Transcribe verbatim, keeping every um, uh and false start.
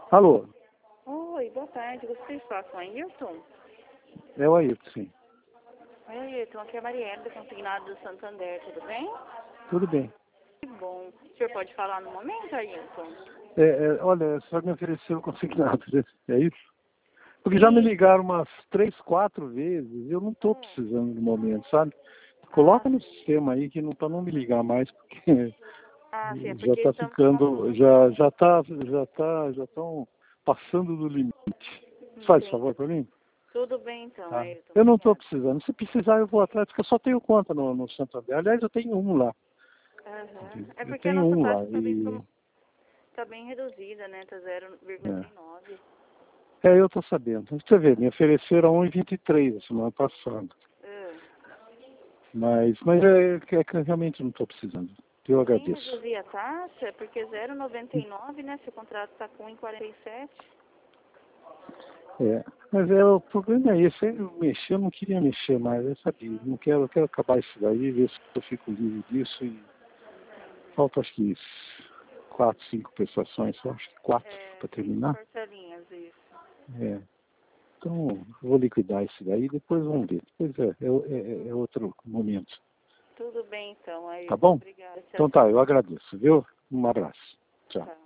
Alô? Oi, boa tarde. Gostaria de falar com o Ayrton? É o Ayrton, sim. Oi, Ayrton. Aqui é a Marielle, consignado do Santander. Tudo bem? Tudo bem. Que bom. O senhor pode falar no momento, Ayrton? É, é, olha, só me ofereceu consignado, né? É isso? Porque já me Sim. ligaram umas três, quatro vezes e eu não estou Hum. precisando no momento, sabe? Ah, Coloca no sistema aí que não para não me ligar mais, porque ah, sim. É já porque está estamos com... ficando, já já tá, já tá, já estão passando do limite. Faz Entendi. favor para mim? Tudo bem, então, Tá. Ayrton. Eu não estou Obrigada. precisando. Se precisar, eu vou atrás, porque eu só tenho conta no, no Santander. Aliás, eu tenho um lá. Aham. É Eu porque a tenho nossa um taxa lá está bem, e promo- tá bem reduzida, né? Tá zero vírgula é, trinta e nove. é eu estou sabendo. Você vê, me ofereceram um e vinte e três a semana passada. Ah. Mas, mas é, é que eu realmente não estou precisando. Eu Nem agradeço. reduzir a taxa, porque zero vírgula noventa e nove, né? Seu contrato está com um vírgula quarenta e sete. É, mas é, o problema é esse. Eu mexer, eu não queria mexer mais, eu sabia. Não quero, eu quero acabar isso daí, ver se eu fico livre disso. E falta acho que quatro, cinco prestações, eu acho que quatro É, para cinco terminar. parcelinhas, isso. É. Então, eu vou liquidar isso daí, depois vamos ver. Depois é, é, é, é outro momento. Tudo bem, então, Tá Ayrton. bom? Obrigada. Tchau, Então tá, eu agradeço, viu? Um abraço. Tchau. tchau.